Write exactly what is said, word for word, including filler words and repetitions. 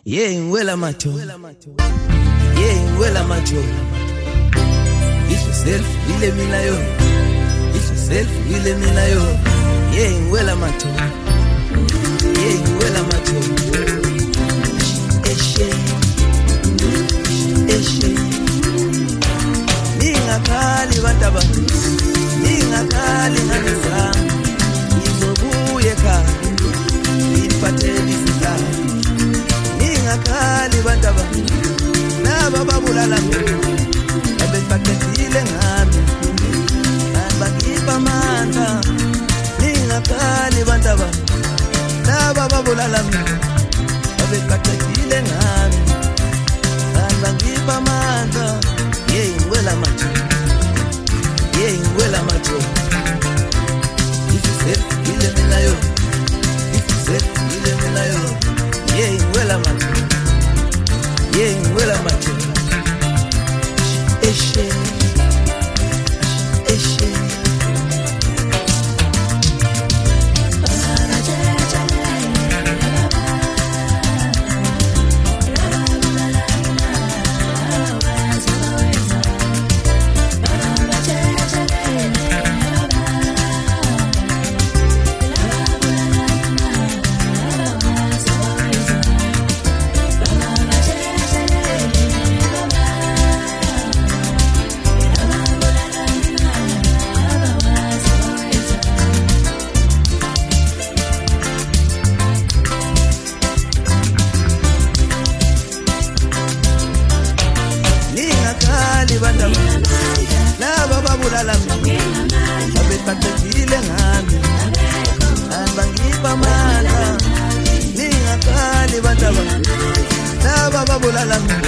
Yeah, ngwela macho. Yeah, ngwela macho. It's yourself, ile mina yo. It's yourself, ile mina yo. Yeah, ngwela macho. Yeah, ngwela macho. Eshe. Eshe. Ningakali bantaba. Ningakali nganisa. Izobuye ka. Iphatheli sikali. Ningakali bantaba. Naba babulala mina. Abepakethile ngami. Bakipa manda. Ningakali bantaba. Naba babulala mina. Abepakethile ngami. Bakipa manda. Yeah, ngwela macho. Yeah, ngwela macho. If you said ile mina yo. If you said ile mina yo. Yeah, ngwela macho. Yeah, ngwela macho. Eshe. Eshe. Naba babulala mina. Abepakethile ngami. Bangipa manda. Ningakali bantaba. Naba babulala mina.